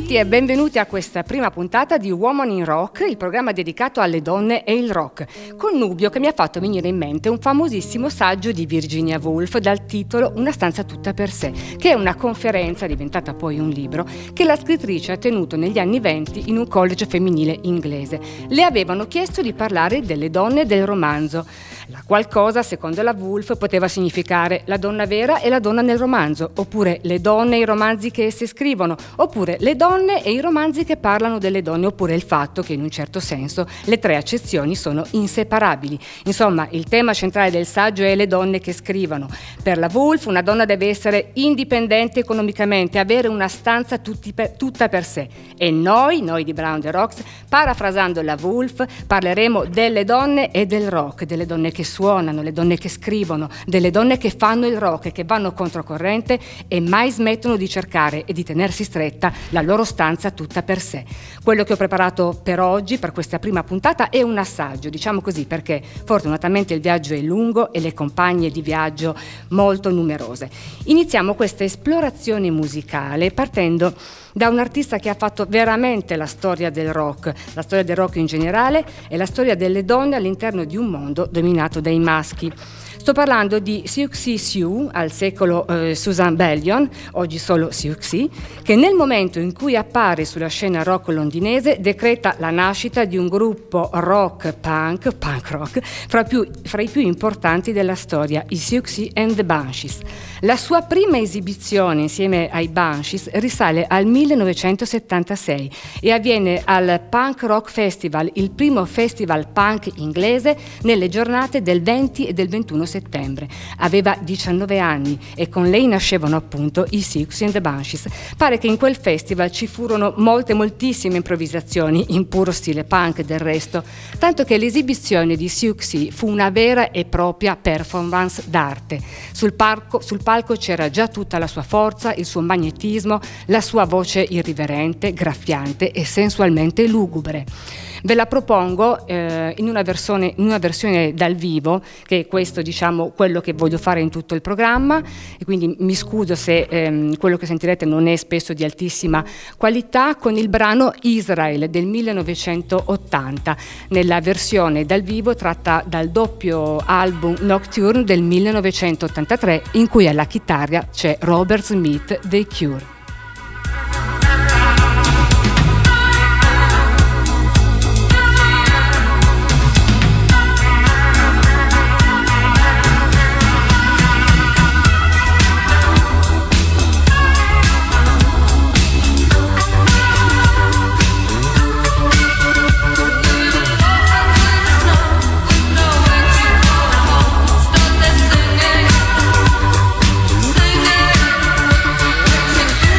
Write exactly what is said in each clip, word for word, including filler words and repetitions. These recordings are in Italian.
tutti e benvenuti a questa prima puntata di Woman in Rock, il programma dedicato alle donne e il rock, con Nubio che mi ha fatto venire in mente un famosissimo saggio di Virginia Woolf dal titolo Una stanza tutta per sé, che è una conferenza, diventata poi un libro, che la scrittrice ha tenuto negli anni venti in un college femminile inglese. Le avevano chiesto di parlare delle donne del romanzo. La qualcosa, secondo la Woolf, poteva significare la donna vera e la donna nel romanzo, oppure le donne e i romanzi che esse scrivono, oppure le donne e i romanzi che parlano delle donne, oppure il fatto che in un certo senso le tre accezioni sono inseparabili. Insomma, il tema centrale del saggio è le donne che scrivono. Per la Woolf una donna deve essere indipendente economicamente, avere una stanza tutti per, tutta per sé. E noi, noi di Brown the Rocks, parafrasando la Woolf, parleremo delle donne e del rock, delle donne che suonano, le donne che scrivono, delle donne che fanno il rock e che vanno controcorrente e mai smettono di cercare e di tenersi stretta la loro stanza tutta per sé. Quello che ho preparato per oggi, per questa prima puntata, è un assaggio, diciamo così, perché fortunatamente il viaggio è lungo e le compagne di viaggio molto numerose. Iniziamo questa esplorazione musicale partendo da un artista che ha fatto veramente la storia del rock, la storia del rock in generale e la storia delle donne all'interno di un mondo dominato dai maschi. Sto parlando di Siouxsie Sioux, al secolo eh, Susan Bellion, oggi solo Siouxsie, che nel momento in cui appare sulla scena rock londinese decreta la nascita di un gruppo rock punk, punk rock, fra, più, fra i più importanti della storia, i Siouxsie and the Banshees. La sua prima esibizione insieme ai Banshees risale al millenovecentosettantasei e avviene al Punk Rock Festival, il primo festival punk inglese, nelle giornate del venti e del ventuno settembre. Aveva diciannove anni e con lei nascevano appunto i Siouxsie and the Banshees. Pare che in quel festival ci furono molte, moltissime improvvisazioni in puro stile punk del resto, tanto che l'esibizione di Siouxsie fu una vera e propria performance d'arte. Sul palco, sul palco c'era già tutta la sua forza, il suo magnetismo, la sua voce irriverente, graffiante e sensualmente lugubre. Ve la propongo eh, in una versione, in una versione dal vivo, che è questo, diciamo, quello che voglio fare in tutto il programma, e quindi mi scuso se ehm, quello che sentirete non è spesso di altissima qualità, con il brano Israel del millenovecentottanta, nella versione dal vivo tratta dal doppio album Nocturne del millenovecentottantatré, in cui alla chitarra c'è Robert Smith dei Cure. Singing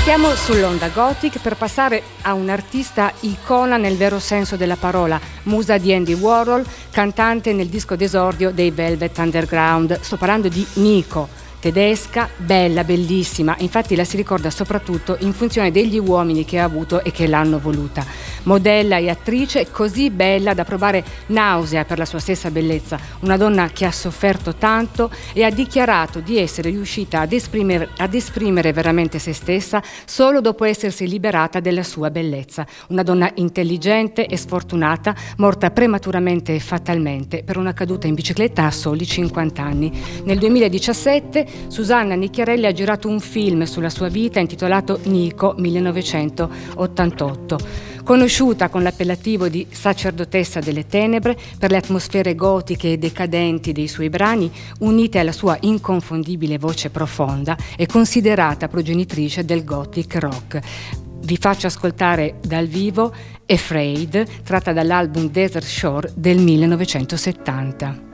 Restiamo sull'onda gothic per passare a un'artista icona nel vero senso della parola, musa di Andy Warhol, cantante nel disco d'esordio dei Velvet Underground. Sto parlando di Nico. Tedesca, bella, bellissima, infatti la si ricorda soprattutto in funzione degli uomini che ha avuto e che l'hanno voluta. Modella e attrice così bella da provare nausea per la sua stessa bellezza, una donna che ha sofferto tanto e ha dichiarato di essere riuscita ad esprimere, ad esprimere veramente se stessa solo dopo essersi liberata della sua bellezza. Una donna intelligente e sfortunata, morta prematuramente e fatalmente per una caduta in bicicletta a soli cinquanta anni. Nel duemiladiciassette Susanna Nicchiarelli ha girato un film sulla sua vita intitolato Nico millenovecentottantotto. Conosciuta con l'appellativo di sacerdotessa delle tenebre per le atmosfere gotiche e decadenti dei suoi brani, unite alla sua inconfondibile voce profonda, è considerata progenitrice del gothic rock. Vi faccio ascoltare dal vivo Afraid, tratta dall'album Desert Shore del millenovecentosettanta.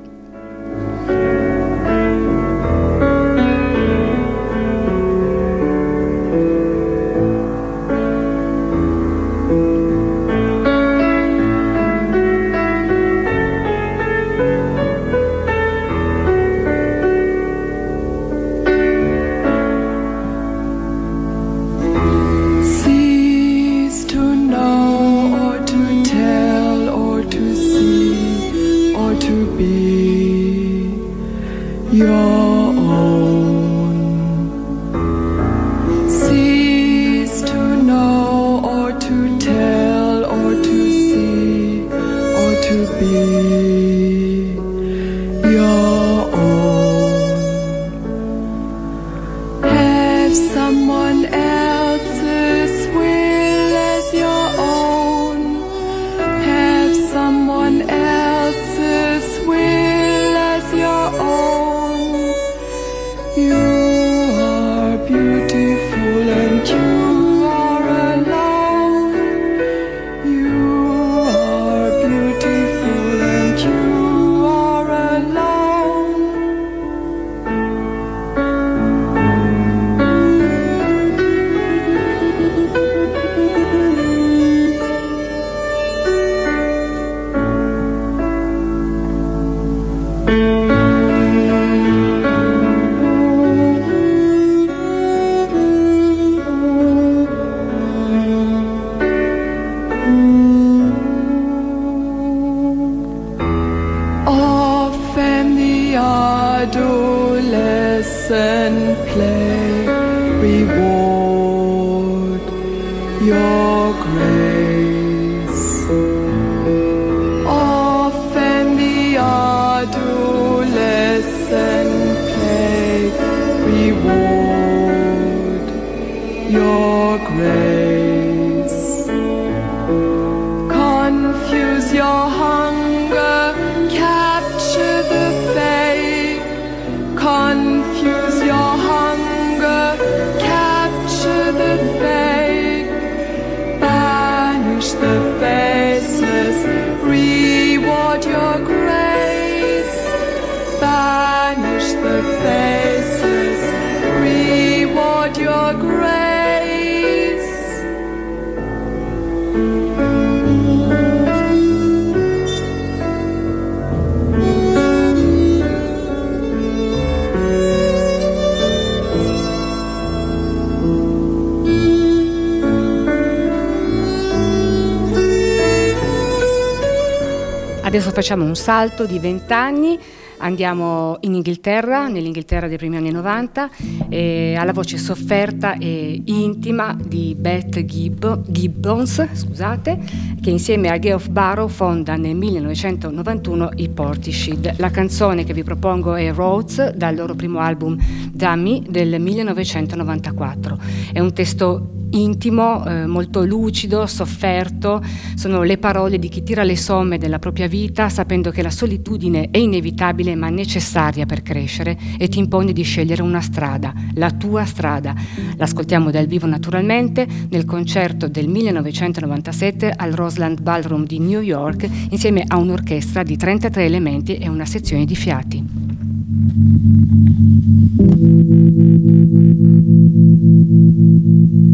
Adesso facciamo un salto di vent'anni, andiamo in Inghilterra, nell'Inghilterra dei primi anni novanta, eh, alla voce sofferta e intima di Beth Gibb- Gibbons, scusate, che insieme a Geoff Barrow fonda nel millenovecentonovantuno i Portishead. La canzone che vi propongo è Roads, dal loro primo album Dummy del millenovecentonovantaquattro. È un testo intimo, eh, molto lucido, sofferto. Sono le parole di chi tira le somme della propria vita sapendo che la solitudine è inevitabile ma necessaria per crescere e ti impone di scegliere una strada, la tua strada. L'ascoltiamo dal vivo naturalmente nel concerto del millenovecentonovantasette al Roseland Ballroom di New York insieme a un'orchestra di trentatré elementi e una sezione di fiati. Thank you.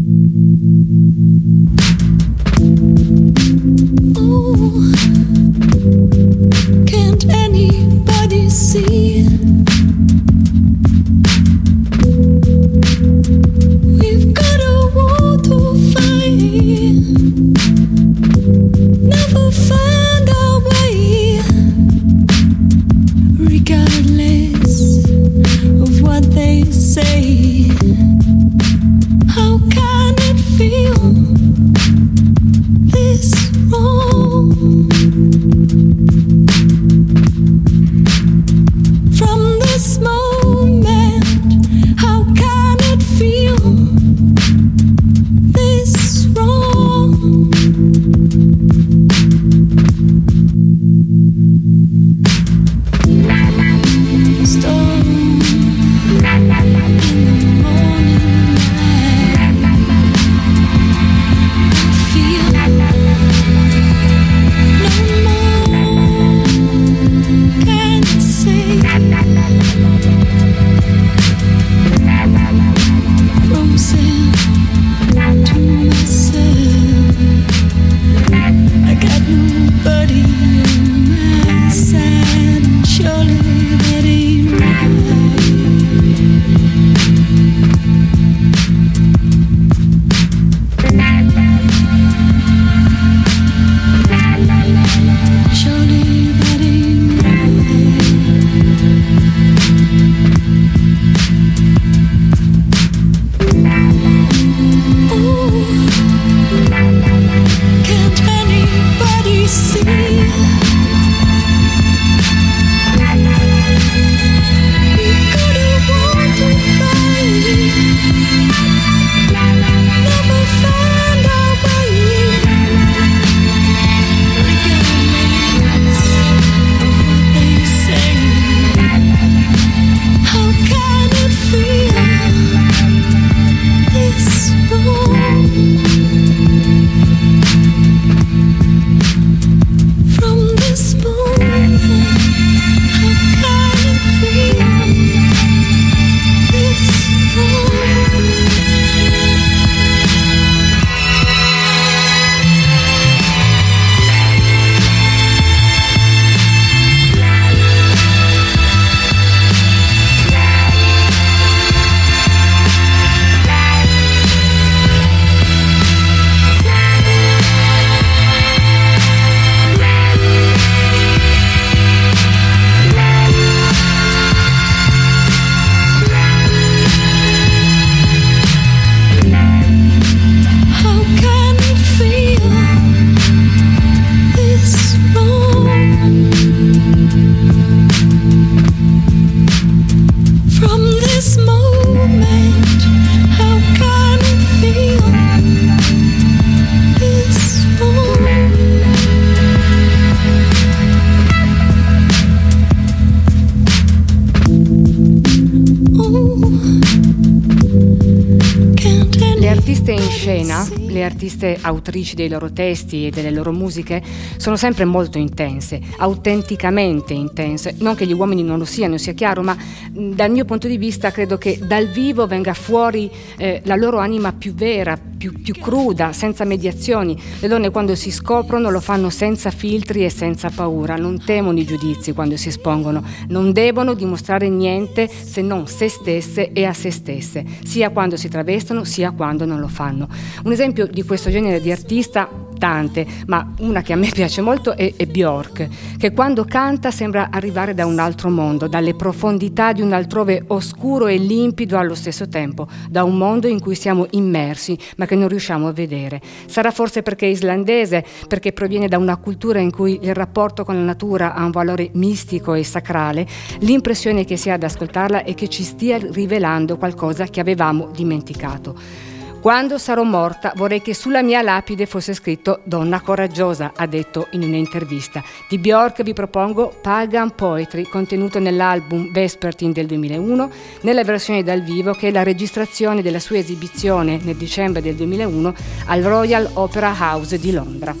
scena, le artiste autrici dei loro testi e delle loro musiche sono sempre molto intense, autenticamente intense. Non che gli uomini non lo siano, sia chiaro, ma dal mio punto di vista credo che dal vivo venga fuori eh, la loro anima più vera, più, più cruda, senza mediazioni. Le donne quando si scoprono lo fanno senza filtri e senza paura, non temono i giudizi quando si espongono, non devono dimostrare niente se non se stesse e a se stesse, sia quando si travestono sia quando non lo fanno. Un esempio di questo genere di artista, tante, ma una che a me piace molto è, è Björk, che quando canta sembra arrivare da un altro mondo, dalle profondità di un altrove oscuro e limpido allo stesso tempo, da un mondo in cui siamo immersi ma che non riusciamo a vedere. Sarà forse perché è islandese, perché proviene da una cultura in cui il rapporto con la natura ha un valore mistico e sacrale. L'impressione che si ha ad ascoltarla è che ci stia rivelando qualcosa che avevamo dimenticato. Quando sarò morta vorrei che sulla mia lapide fosse scritto Donna coraggiosa, ha detto in un'intervista. Di Björk vi propongo Pagan Poetry, contenuto nell'album Vespertine del duemilauno, nella versione dal vivo che è la registrazione della sua esibizione nel dicembre del duemilauno al Royal Opera House di Londra.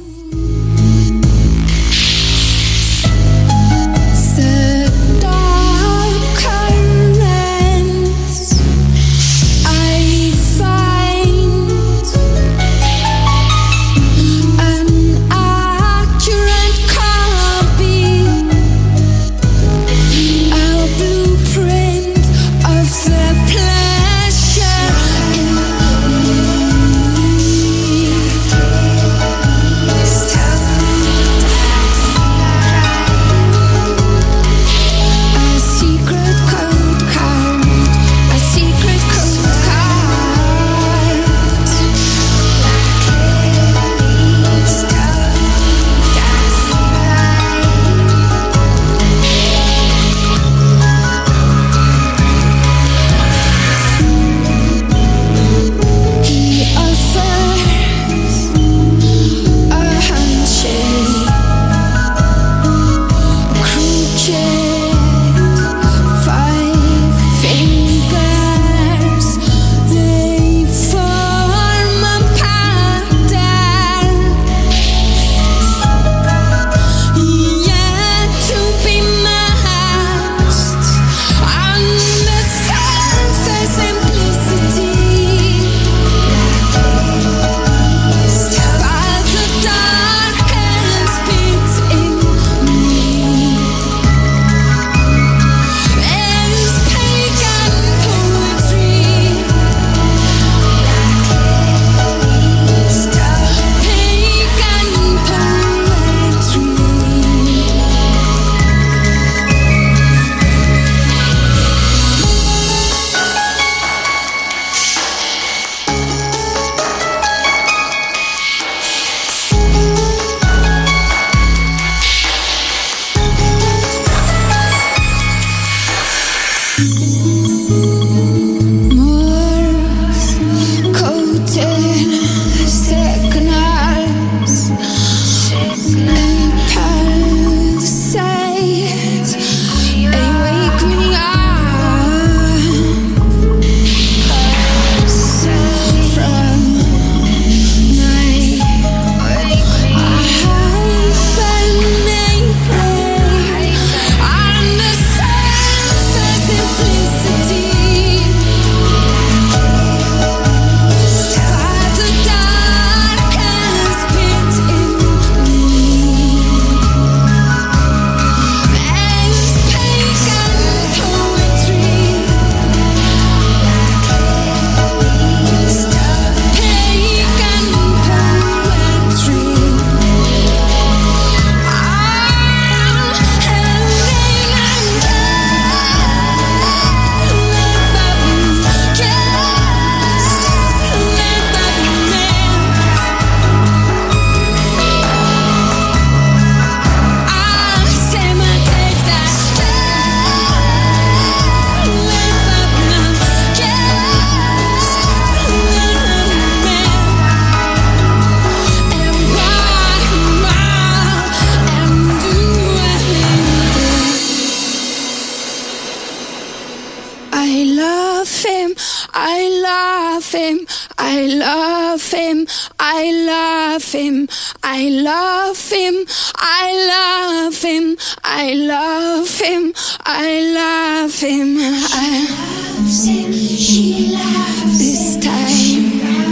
him, I love him, I love him, I love him, I love him, I love him, I love him. I loves him, she loves this time.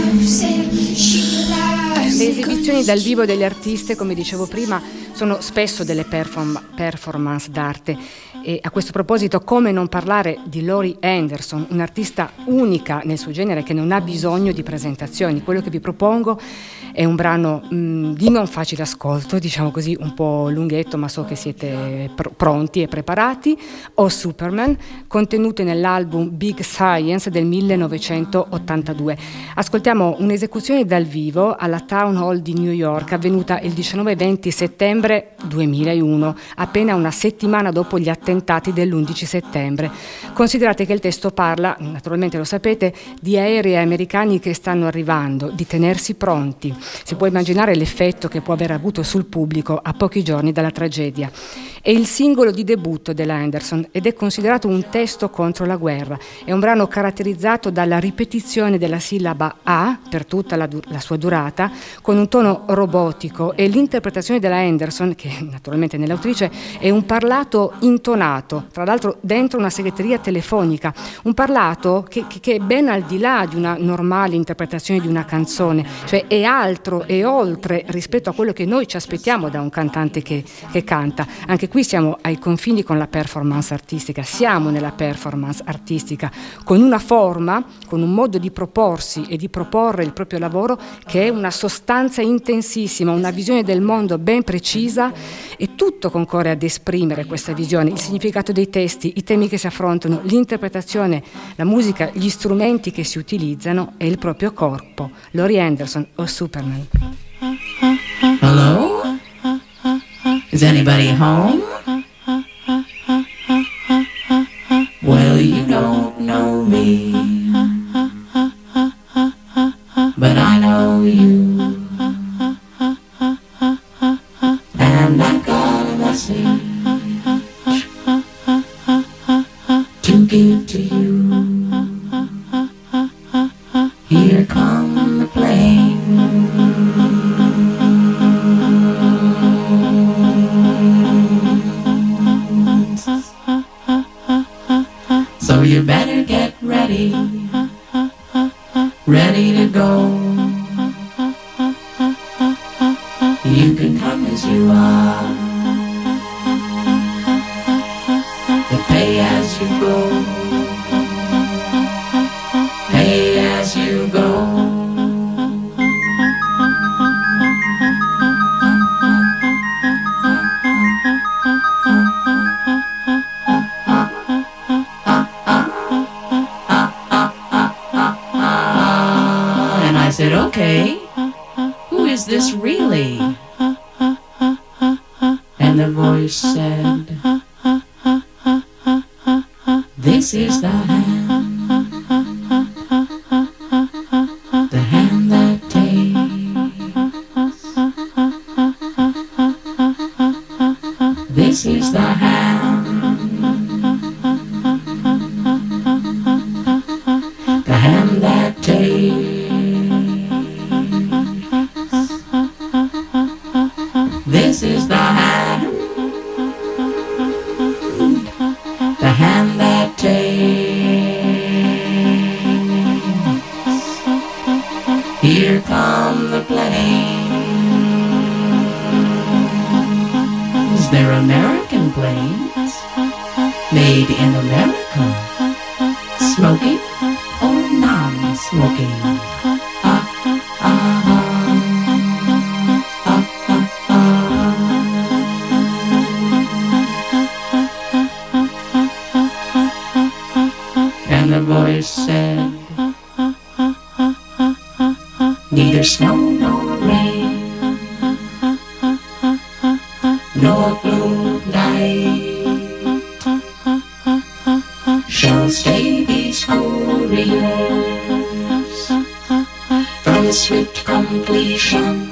Le esibizioni dal vivo degli artisti, come dicevo prima, sono spesso delle perform- performance d'arte. E a questo proposito, come non parlare di Laurie Anderson, un'artista unica nel suo genere che non ha bisogno di presentazioni. Quello che vi propongo è un brano mh, di non facile ascolto, diciamo così, un po' lunghetto, ma so che siete pr- pronti e preparati. O Superman, contenuto nell'album Big Science del millenovecentottantadue. Ascoltiamo un'esecuzione dal vivo alla Town Hall di New York, avvenuta il diciannove e venti settembre duemilauno, appena una settimana dopo gli attentati dell'undici settembre. Considerate che il testo parla, naturalmente lo sapete, di aerei americani che stanno arrivando, di tenersi pronti. Si può immaginare l'effetto che può aver avuto sul pubblico a pochi giorni dalla tragedia. È il singolo di debutto della Anderson ed è considerato un testo contro la guerra. È un brano caratterizzato dalla ripetizione della sillaba A per tutta la, la sua durata, con un tono robotico, e l'interpretazione della Anderson, che naturalmente nell'autrice, è un parlato intonato, tra l'altro dentro una segreteria telefonica, un parlato che, che, che è ben al di là di una normale interpretazione di una canzone, cioè è altro e oltre rispetto a quello che noi ci aspettiamo da un cantante che, che canta. Anche qui siamo ai confini con la performance artistica, siamo nella performance artistica, con una forma, con un modo di proporsi e di proporre il proprio lavoro che è una sostanza intensissima, una visione del mondo ben precisa, e tutto concorre ad esprimere questa visione, il significato dei testi, i temi che si affrontano, l'interpretazione, la musica, gli strumenti che si utilizzano e il proprio corpo. Laurie Anderson o Superman. Hello? Is anybody home? Well, you don't know me, but I know you, and I've got a message to give to you. Here come the plane. So you better get ready, ready to go. You can come as you are, but pay as you go, pay as you go. I said, okay, who is this really? And the voice said, this is the hand, the hand that takes. This is the hand, the hand that takes. This is the hand, the hand that takes. Here come the planes. They're American planes, made in America. Smoking or non-smoking? Ah, ah, ah. And the voice said, neither snow nor rain, nor blue night shall stay these couriers from the swift completion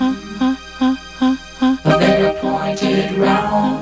of their appointed round.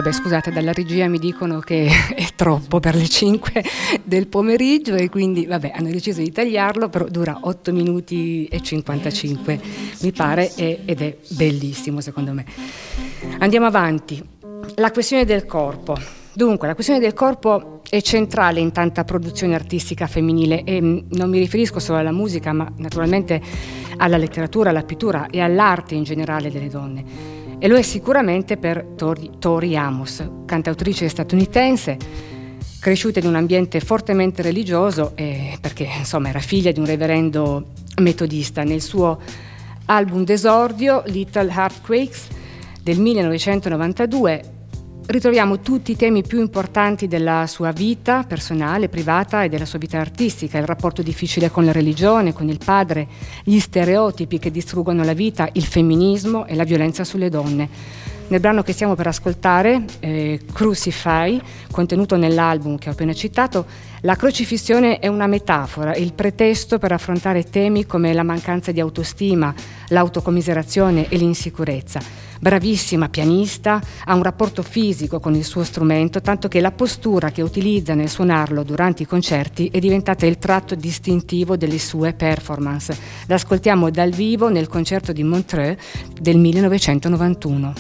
Vabbè, scusate, dalla regia mi dicono che è troppo per le cinque del pomeriggio e quindi, vabbè, hanno deciso di tagliarlo, però dura otto minuti e cinquantacinque, mi pare, ed è bellissimo secondo me. Andiamo avanti. La questione del corpo. Dunque, la questione del corpo è centrale in tanta produzione artistica femminile e non mi riferisco solo alla musica, ma naturalmente alla letteratura, alla pittura e all'arte in generale delle donne. E lo è sicuramente per Tori, Tori Amos, cantautrice statunitense, cresciuta in un ambiente fortemente religioso eh, perché insomma era figlia di un reverendo metodista. Nel suo album d'esordio Little Heartquakes del millenovecentonovantadue ritroviamo tutti i temi più importanti della sua vita personale, privata e della sua vita artistica: il rapporto difficile con la religione, con il padre, gli stereotipi che distruggono la vita, il femminismo e la violenza sulle donne. Nel brano che stiamo per ascoltare, eh, Crucify, contenuto nell'album che ho appena citato, la crocifissione è una metafora, il pretesto per affrontare temi come la mancanza di autostima, l'autocommiserazione e l'insicurezza. Bravissima pianista, ha un rapporto fisico con il suo strumento, tanto che la postura che utilizza nel suonarlo durante i concerti è diventata il tratto distintivo delle sue performance. L'ascoltiamo dal vivo nel concerto di Montreux del millenovecentonovantuno.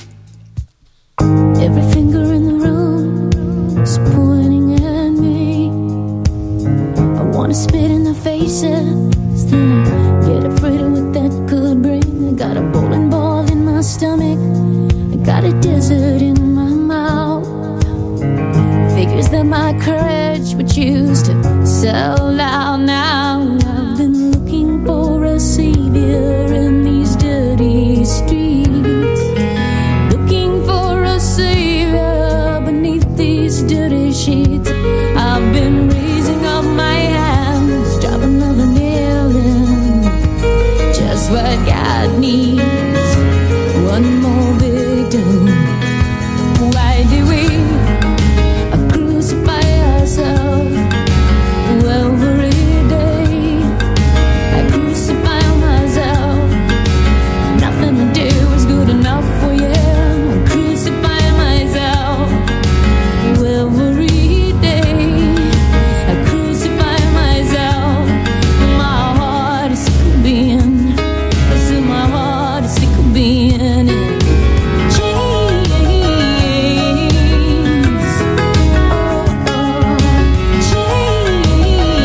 Every finger in the room is pointing at me. I wanna spit in their faces, then I get afraid of what that could bring. I got a bowling ball in my stomach, I got a desert in my mouth. Figures that my courage would choose to sell out now. I've been looking for a savior in these dirty streets, looking for a savior beneath these dirty sheets. I've been raising up my hands, drop another nail in, just what God needs, one more victim. Why do we crucify ourselves every day? I crucify myself, nothing to do is good enough for you. I crucify myself every day. I crucify myself. My heart is sick of being, I said my heart is sick of being in chains. Oh, oh, chains.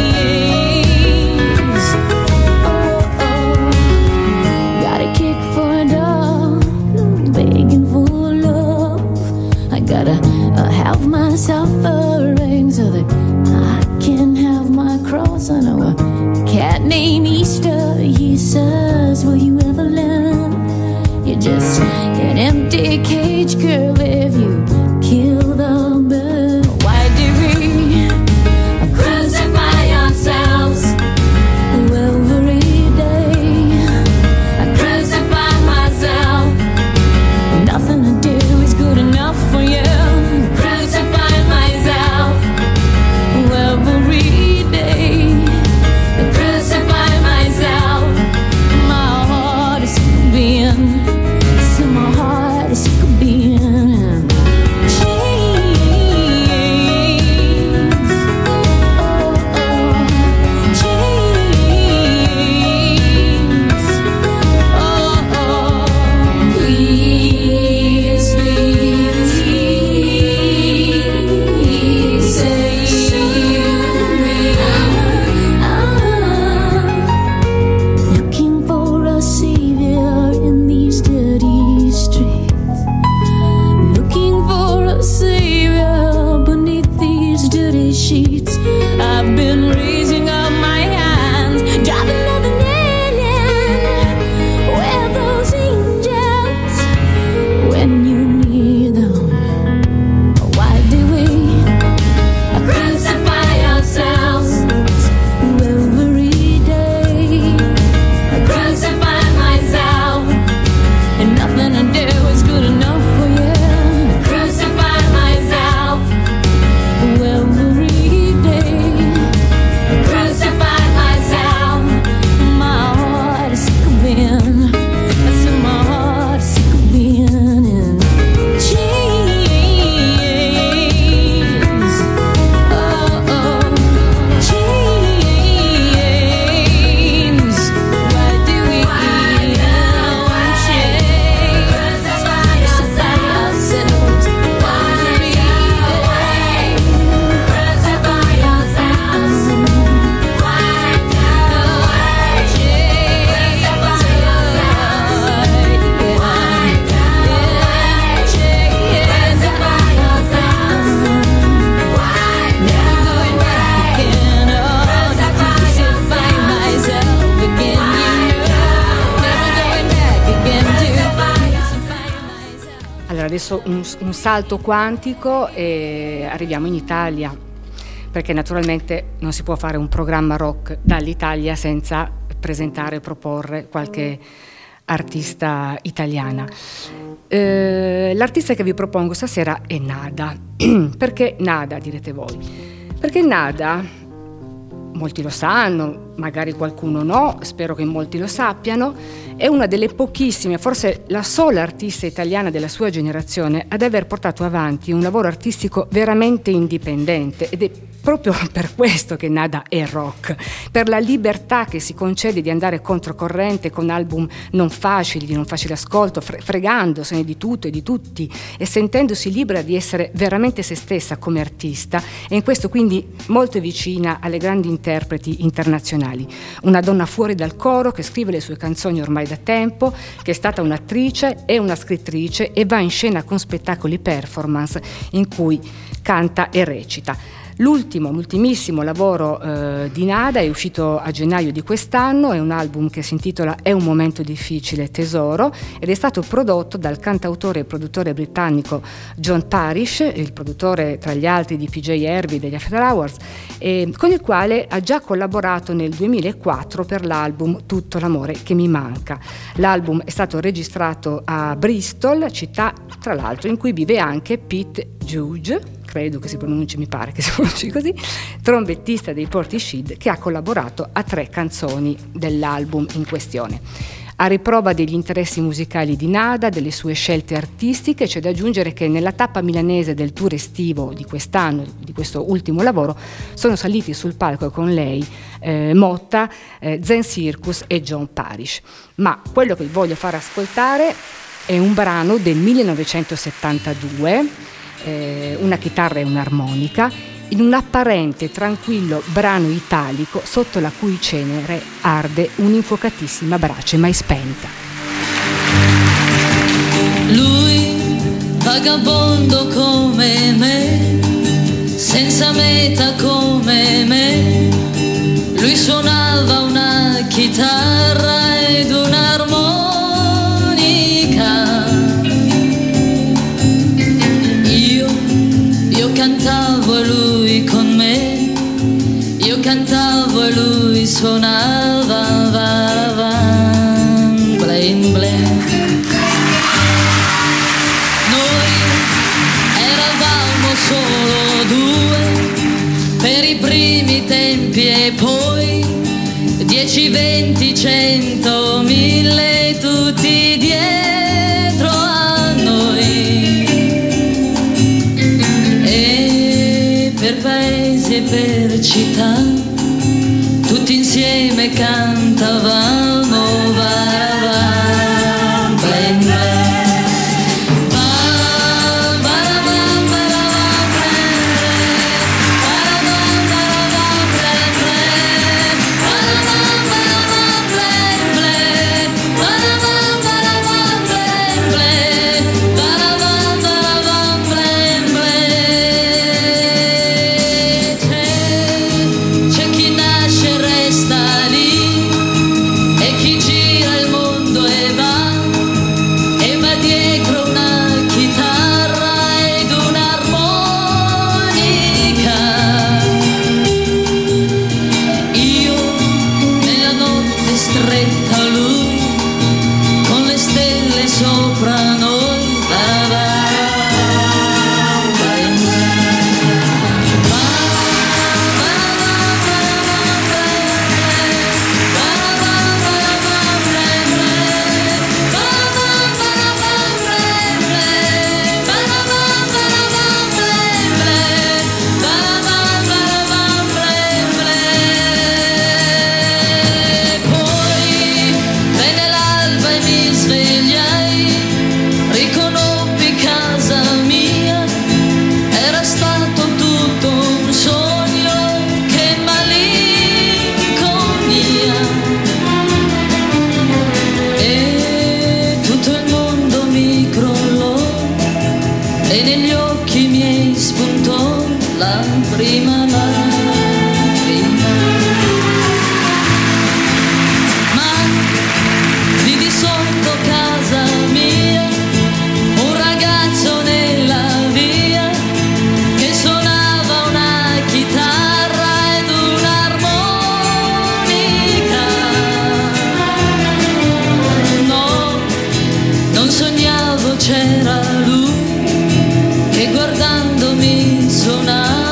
Oh, oh. Got a kick for a dog, begging for love. I gotta uh, have my suffering so that I can have my cross. I know a cat named Easter, he says, will you ever learn? You're just an empty cage, girl, if you kill the bird. Why do we crucify ourselves every day? I crucify myself, nothing to do is good enough for you. Crucify myself every day. I crucify myself. My heart is sick of being, so my heart is sick of being. adesso un, un salto quantico e arriviamo in Italia, perché naturalmente non si può fare un programma rock dall'Italia senza presentare e proporre qualche artista italiana. Eh, l'artista che vi propongo stasera è Nada. Perché Nada, direte voi? Perché Nada, molti lo sanno, magari qualcuno no, spero che molti lo sappiano, è una delle pochissime, forse la sola artista italiana della sua generazione ad aver portato avanti un lavoro artistico veramente indipendente, ed è proprio per questo che Nada è rock, per la libertà che si concede di andare controcorrente con album non facili, di non facile ascolto, fre- fregandosene di tutto e di tutti e sentendosi libera di essere veramente se stessa come artista, e in questo quindi molto vicina alle grandi interpreti internazionali. Una donna fuori dal coro che scrive le sue canzoni ormai da tempo, che è stata un'attrice e una scrittrice e va in scena con spettacoli performance in cui canta e recita. L'ultimo, l'ultimissimo lavoro eh, di Nada è uscito a gennaio di quest'anno, è un album che si intitola È un momento difficile, tesoro, ed è stato prodotto dal cantautore e produttore britannico John Parish, il produttore tra gli altri di P J Harvey degli After Hours, eh, con il quale ha già collaborato nel duemilaquattro per l'album Tutto l'amore che mi manca. L'album è stato registrato a Bristol, città tra l'altro in cui vive anche Pete Juge, credo che si pronunci, mi pare che si pronunci così, trombettista dei Portishead, che ha collaborato a tre canzoni dell'album in questione. A riprova degli interessi musicali di Nada, delle sue scelte artistiche, c'è da aggiungere che nella tappa milanese del tour estivo di quest'anno, di questo ultimo lavoro, sono saliti sul palco con lei eh, Motta, eh, Zen Circus e John Parish. Ma quello che vi voglio far ascoltare è un brano del millenovecentosettantadue, eh, una chitarra e un'armonica, in un apparente tranquillo brano italico sotto la cui cenere arde un'infuocatissima brace mai spenta. Lui, vagabondo come me, senza meta come me, lui suonava una chitarra ed un'armonica. Io, io cantavo e lui con me, io cantavo e lui suonava, va, va, blame, blame. Noi eravamo solo due per i primi tempi e poi dieci, venti, cento, mille, tutti dietro a noi. E per paesi e per città tutti insieme cantavamo, va, va, blen, blen. c'era lui che guardandomi suonava.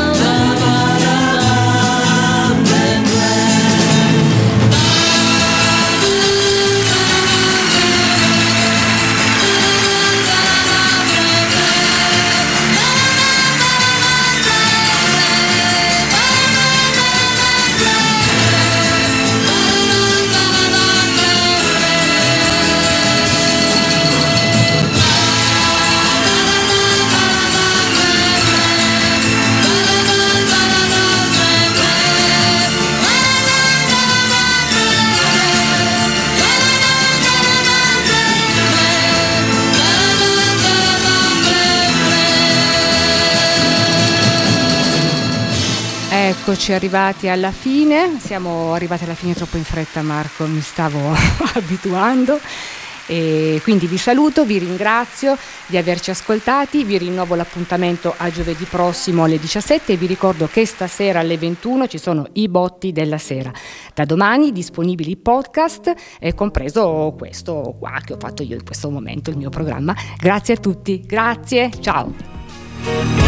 Eccoci arrivati alla fine, siamo arrivati alla fine troppo in fretta, Marco, mi stavo abituando, e quindi vi saluto, vi ringrazio di averci ascoltati, vi rinnovo l'appuntamento a giovedì prossimo alle diciassette e vi ricordo che stasera alle ventuno ci sono i botti della sera. Da domani disponibili i podcast, eh, compreso questo qua che ho fatto io in questo momento, il mio programma. Grazie a tutti, grazie, ciao!